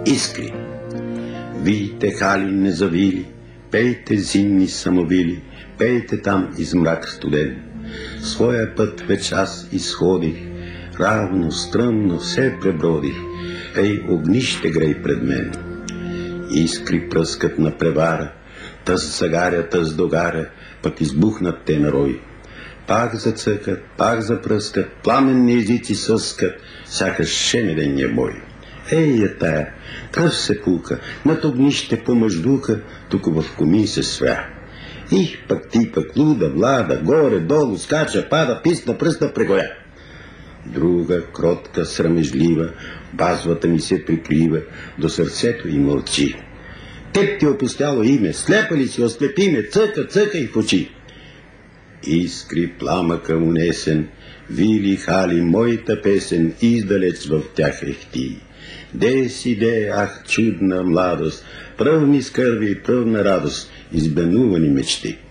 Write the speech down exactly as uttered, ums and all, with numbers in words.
Искри. Вийте, хали незавили, пейте зимни самовили, пейте там из мрак студен. Своя път вече аз изходих, равно, стръмно все пребродих, ей, огнище грей пред мен. Искри пръскат на превара, тъс загаря, тъс догаря, пък избухнат те на рой. Пак зацъкат, пак запръскат, пламенни езици съскат, сякаш шенедения бой. Ей, е тая, кръв се пука, над огнище помъждука, тук в комин се свя. Их, пък ти, пък луда, влада, горе, долу, скача, пада, писна, пръста, прегоя. Друга, кротка, срамежлива, базвата ми се приклива, до сърцето и мълчи. Теб ти опустяло име, слепа ли си, ослепи ме, цъка, цъка и в очи. Искри пламъка унесен, вили, хали, моята песен, издалеч в тях ехти. Де си, де, ах, чудна младост, пръвни скърби и пръвна радост, избенувани мечти.